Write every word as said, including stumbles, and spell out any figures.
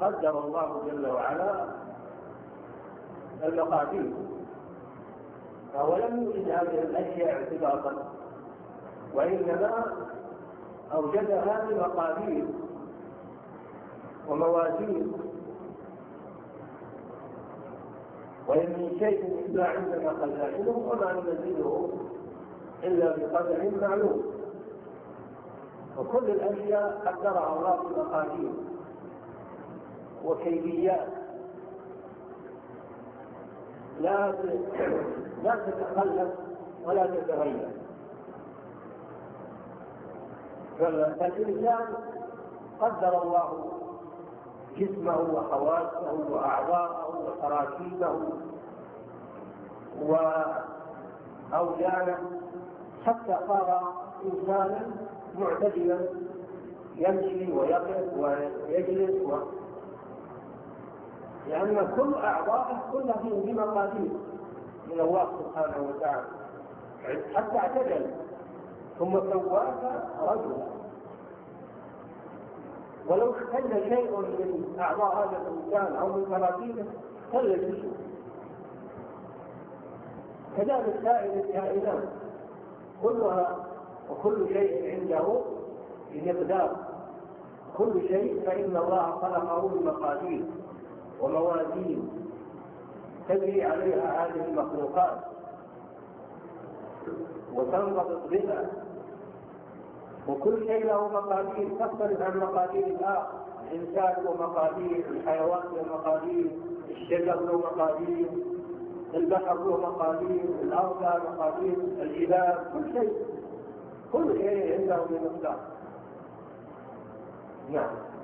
قدر الله جل وعلا المقادير، فهو لم يوجد هذه الأشياء اعتباطا، وإنما أوجدها بمقادير وموازين. وإن من شيء إلا عندنا خزائنه وما ننزله إلا بقدر معلوم. وكل الأشياء قدرها الله بمقادير وكيفيات لا لا تتخلف ولا تتغير. فالإنسان قدر الله جسمه وحواسه وأعضاءه وتراكيبه وأوزانه حتى صار إنسانا معتدلا يمشي ويقف ويجلس و... لأن كل أعضائه كلها بمقادير من الله سبحانه وتعالى، حتى اعتدل ثم سواك رجلا. ولو اختل شيء من أعضاء هذا الإنسان أو من تراكيبه اختل جسمه. كذلك سائر الكائنات كلها وكل شيء عنده بمقدار. كل شيء فإن الله خلقه بمقادير وموازين تجري عليها هذه المخلوقات وتنضبط بها. وكل شيء له مقادير تختلف عن مقادير الآخر. الإنسان له مقادير، الحيوان له مقادير، الشجر له مقادير، البحر له مقادير، الأرض لها مقادير، الجبال، كل شيء كل شيء عنده بمقدار. نعم.